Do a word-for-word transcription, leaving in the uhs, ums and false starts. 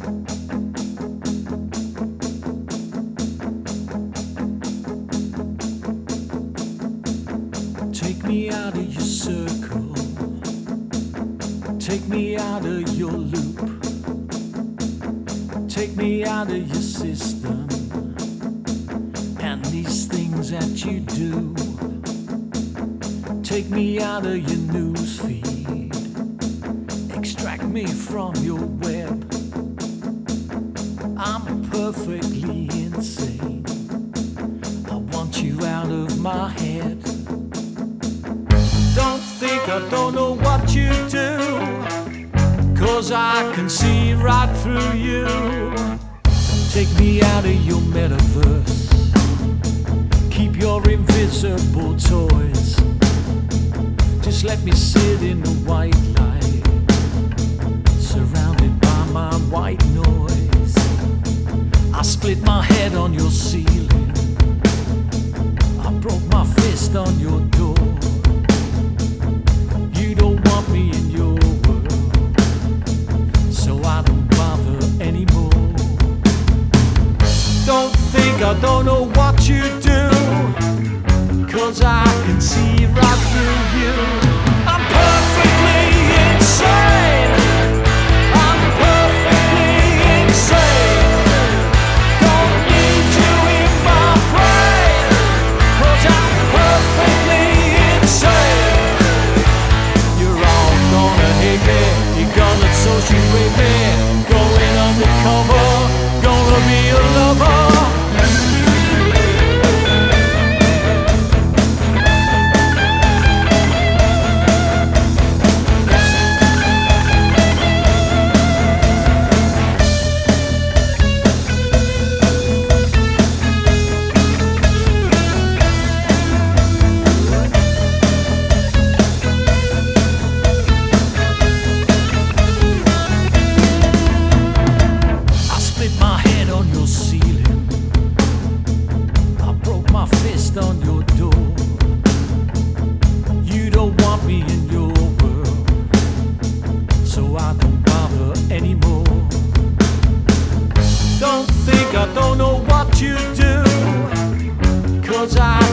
Take me out of your circle, take me out of your loop, take me out of your system and these things that you do. Take me out of your news feed, extract me from your web. I'm perfectly insane, I want you out of my head. Don't think I don't know what you do, 'cause I can see right through you. Take me out of your metaverse, keep your invisible toys. Just let me sit in the white light, surrounded by my white noise. I split my head on your ceiling, I broke my fist on your door. You don't want me in your world, so I don't bother anymore. Don't think I don't know what you do, 'cause I can see right through you. I'm perfectly insane, I'm perfectly insane. Don't need you in my brain, 'cause I'm perfectly insane. You're all gonna hate me, you're gonna associate me, going undercover, gonna be a lover. On your door, you don't want me in your world, so I don't bother anymore. Don't think I don't know what you do, 'cause I